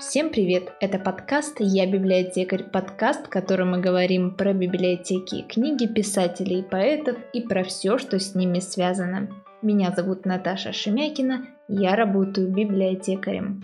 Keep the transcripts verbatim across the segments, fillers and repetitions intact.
Всем привет! Это подкаст «Я библиотекарь», подкаст, в котором мы говорим про библиотеки, книги писателей, поэтов и про все, что с ними связано. Меня зовут Наташа Шемякина, я работаю библиотекарем.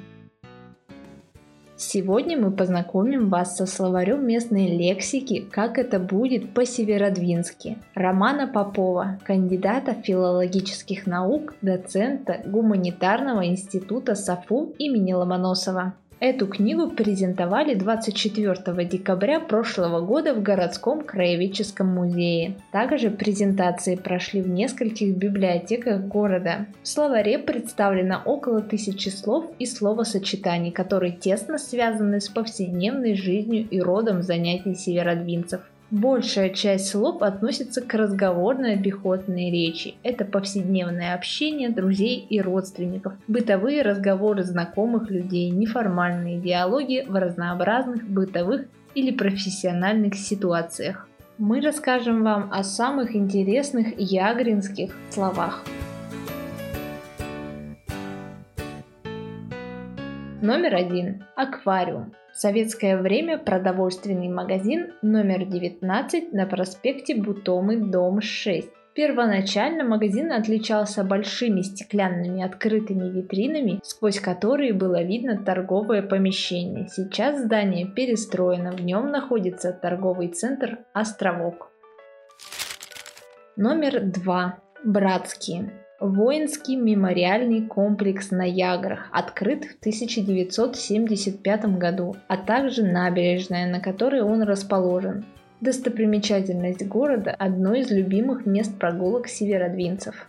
Сегодня мы познакомим вас со словарем местной лексики «Как это будет по-северодвински» Романа Попова, кандидата филологических наук, доцента Гуманитарного института САФУ имени Ломоносова. Эту книгу презентовали двадцать четвёртого декабря прошлого года в городском краеведческом музее. Также презентации прошли в нескольких библиотеках города. В словаре представлено около тысячи слов и словосочетаний, которые тесно связаны с повседневной жизнью и родом занятий северодвинцев. Большая часть слов относится к разговорной обиходной речи. Это повседневное общение друзей и родственников, бытовые разговоры знакомых людей, неформальные диалоги в разнообразных бытовых или профессиональных ситуациях. Мы расскажем вам о самых интересных ягринских словах. Номер один. Аквариум. В советское время продовольственный магазин номер девятнадцать на проспекте Бутомы, дом шесть. Первоначально магазин отличался большими стеклянными открытыми витринами, сквозь которые было видно торговое помещение. Сейчас здание перестроено, в нем находится торговый центр «Островок». Номер два. Братские. Воинский мемориальный комплекс на Яграх, открыт в тысяча девятьсот семьдесят пятом году, а также набережная, на которой он расположен. Достопримечательность города – одно из любимых мест прогулок северодвинцев.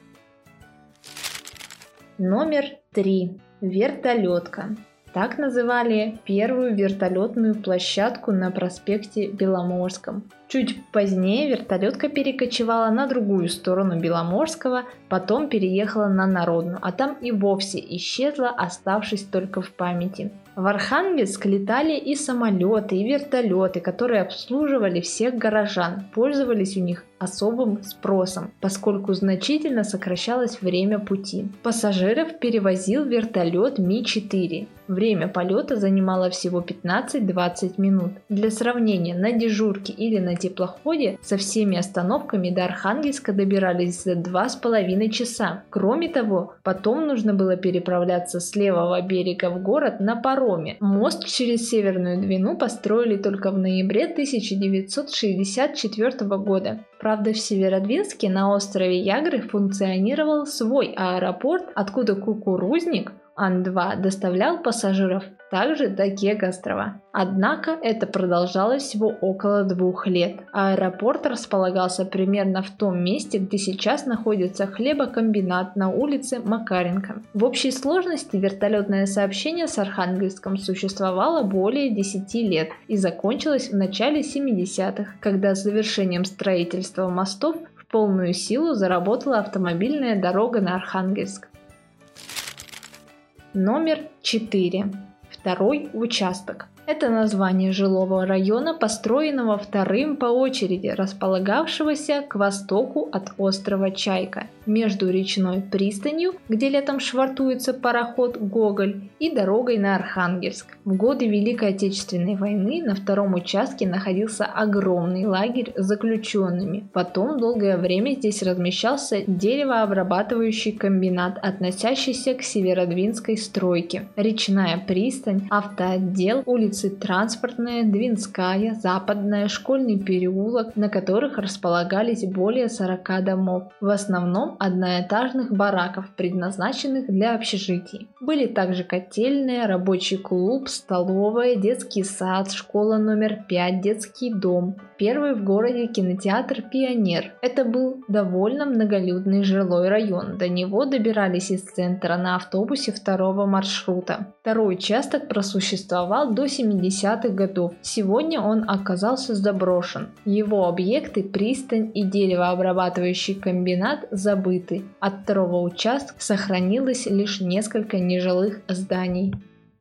Номер три. Вертолетка. Так называли первую вертолетную площадку на проспекте Беломорском. Чуть позднее вертолетка перекочевала на другую сторону Беломорского, потом переехала на Народную, а там и вовсе исчезла, оставшись только в памяти. В Архангельск летали и самолеты, и вертолеты, которые обслуживали всех горожан, пользовались у них особым спросом, поскольку значительно сокращалось время пути. Пассажиров перевозил вертолет Ми четыре. Время полета занимало всего пятнадцать-двадцать минут. Для сравнения, на дежурке или на теплоходе со всеми остановками до Архангельска добирались за два с половиной часа. Кроме того, потом нужно было переправляться с левого берега в город на пароме. Мост через Северную Двину построили только в ноябре тысяча девятьсот шестьдесят четвёртого года. Правда, в Северодвинске на острове Ягры функционировал свой аэропорт, откуда кукурузник Ан два доставлял пассажиров также до Кек-острова. Однако это продолжалось всего около двух лет. Аэропорт располагался примерно в том месте, где сейчас находится хлебокомбинат на улице Макаренко. В общей сложности вертолетное сообщение с Архангельском существовало более десяти лет и закончилось в начале семидесятых, когда с завершением строительства мостов в полную силу заработала автомобильная дорога на Архангельск. Номер четыре. Второй участок. Это название жилого района, построенного вторым по очереди, располагавшегося к востоку от острова Чайка, между речной пристанью, где летом швартуется пароход «Гоголь», и дорогой на Архангельск. В годы Великой Отечественной войны на втором участке находился огромный лагерь с заключенными. Потом долгое время здесь размещался деревообрабатывающий комбинат, относящийся к северодвинской стройке. Речная пристань, автоотдел, улица Транспортная, Двинская, Западная, Школьный переулок, на которых располагались более сорока домов, в основном одноэтажных бараков, предназначенных для общежитий. Были также котельная, рабочий клуб, столовая, детский сад, школа номер пять, детский дом. Первый в городе кинотеатр «Пионер». Это был довольно многолюдный жилой район. До него добирались из центра на автобусе второго маршрута. Второй участок просуществовал до семидесятых годов. Сегодня он оказался заброшен. Его объекты, пристань и деревообрабатывающий комбинат забыты. От второго участка сохранилось лишь несколько нежилых зданий.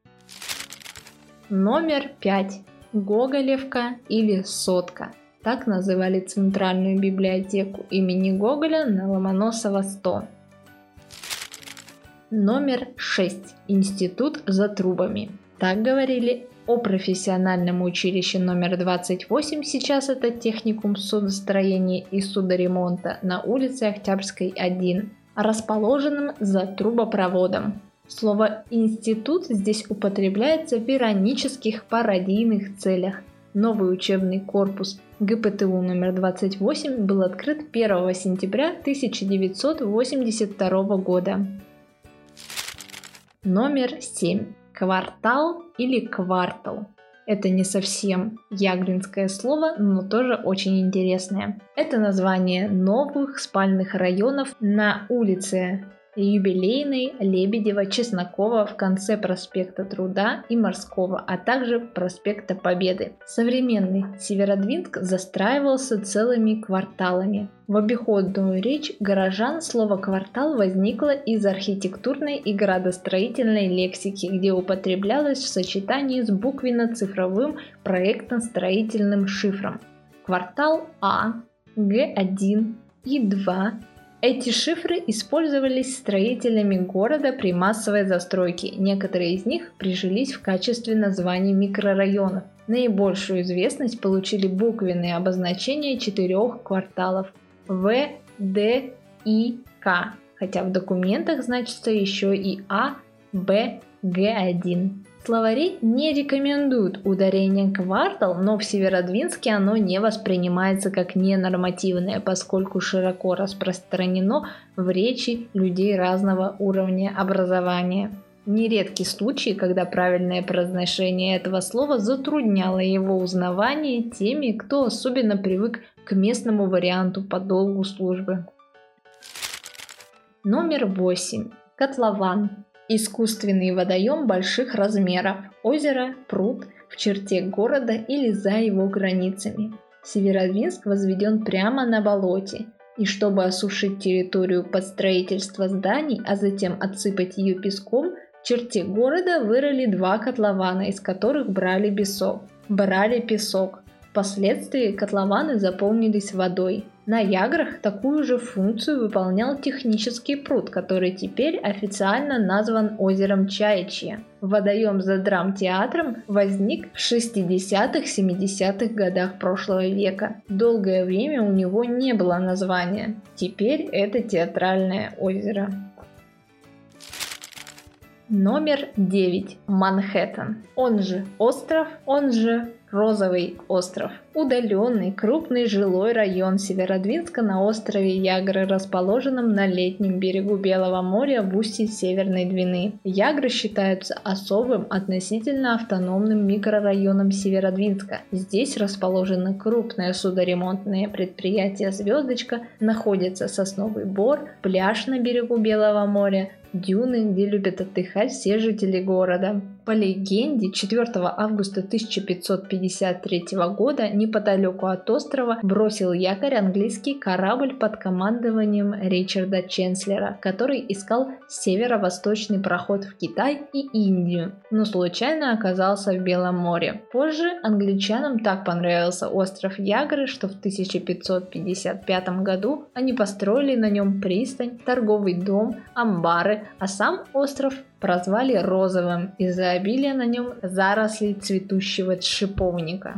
Номер пять. Гоголевка или Сотка. Так называли Центральную библиотеку имени Гоголя на Ломоносова сто. Номер шесть. Институт за трубами. Так говорили о профессиональном училище номер двадцать восемь, сейчас это техникум судостроения и судоремонта на улице Октябрьской один, расположенном за трубопроводом. Слово «институт» здесь употребляется в иронических пародийных целях. Новый учебный корпус ГПТУ номер двадцать восемь был открыт первого сентября тысяча девятьсот восемьдесят второго года. Номер семь. Квартал или квартал. Это не совсем ягринское слово, но тоже очень интересное. Это название новых спальных районов на улице Юбилейной, Лебедева, Чеснокова в конце проспекта Труда и Морского, а также проспекта Победы. Современный Северодвинск застраивался целыми кварталами. В обиходную речь горожан слово «квартал» возникло из архитектурной и градостроительной лексики, где употреблялось в сочетании с буквенно-цифровым проектно-строительным шифром. Квартал А, Г один и два. Эти шифры использовались строителями города при массовой застройке. Некоторые из них прижились в качестве названий микрорайонов. Наибольшую известность получили буквенные обозначения четырех кварталов В, Д, И, К, хотя в документах значится еще и А, Б, Г один. Словари не рекомендуют ударение «квартал», но в Северодвинске оно не воспринимается как ненормативное, поскольку широко распространено в речи людей разного уровня образования. Нередки случаи, когда правильное произношение этого слова затрудняло его узнавание теми, кто особенно привык к местному варианту по долгу службы. Номер восемь. Котлован. Искусственный водоем больших размеров, озеро, пруд в черте города или за его границами. Северодвинск возведен прямо на болоте, и чтобы осушить территорию под строительство зданий, а затем отсыпать ее песком, в черте города вырыли два котлована, из которых брали песок. Брали песок. Впоследствии котлованы заполнились водой. На Яграх такую же функцию выполнял технический пруд, который теперь официально назван озером Чаячье. Водоем за драмтеатром возник в шестидесятых-семидесятых годах прошлого века. Долгое время у него не было названия. Теперь это театральное озеро. Номер девять. Манхэттен. Он же остров, он же Розовый остров. Удаленный, крупный жилой район Северодвинска на острове Ягры, расположенном на летнем берегу Белого моря в устье Северной Двины. Ягры считаются особым относительно автономным микрорайоном Северодвинска. Здесь расположено крупное судоремонтное предприятие «Звездочка», находится сосновый бор, пляж на берегу Белого моря, дюны, где любят отдыхать все жители города. По легенде, четвёртого августа тысяча пятьсот пятьдесят третьего года неподалеку от острова бросил якорь английский корабль под командованием Ричарда Ченслера, который искал северо-восточный проход в Китай и Индию, но случайно оказался в Белом море. Позже англичанам так понравился остров Ягры, что в тысяча пятьсот пятьдесят пятом году они построили на нем пристань, торговый дом, амбары, а сам остров прозвали Розовым из-за обилия на нем зарослей цветущего шиповника.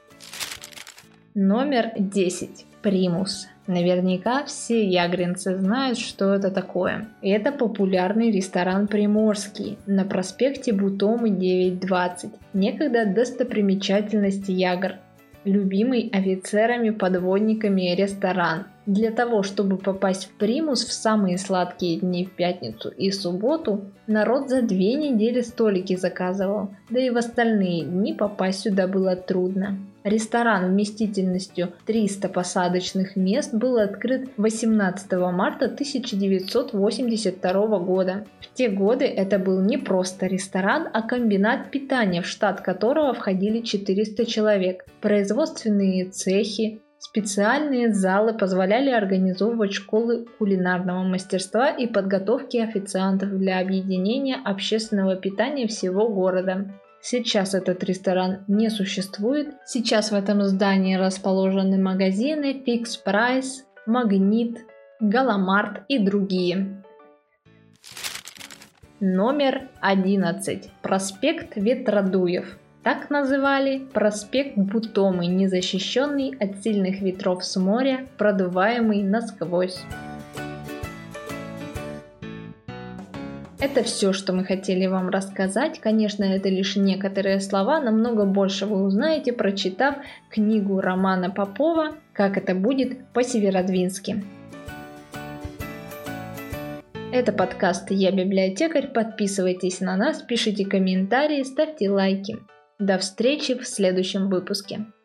Номер десять. Примус. Наверняка все ягринцы знают, что это такое. Это популярный ресторан «Приморский» на проспекте Бутомы девять двадцать. Некогда достопримечательность Ягр. Любимый офицерами-подводниками ресторан. Для того, чтобы попасть в Примус в самые сладкие дни в пятницу и субботу, народ за две недели столики заказывал, да и в остальные дни попасть сюда было трудно. Ресторан вместительностью триста посадочных мест был открыт восемнадцатого марта тысяча девятьсот восемьдесят второго года. В те годы это был не просто ресторан, а комбинат питания, в штат которого входили четыреста человек. Производственные цехи, специальные залы позволяли организовывать школы кулинарного мастерства и подготовки официантов для объединения общественного питания всего города. Сейчас этот ресторан не существует. Сейчас в этом здании расположены магазины Fix Price, Магнит, Галамарт и другие. Номер одиннадцать. Проспект Ветродуев. Так называли проспект Бутомы, незащищенный от сильных ветров с моря, продуваемый насквозь. Это все, что мы хотели вам рассказать. Конечно, это лишь некоторые слова, намного больше вы узнаете, прочитав книгу Романа Попова «Как это будет по-северодвински». Это подкаст «Я библиотекарь». Подписывайтесь на нас, пишите комментарии, ставьте лайки. До встречи в следующем выпуске.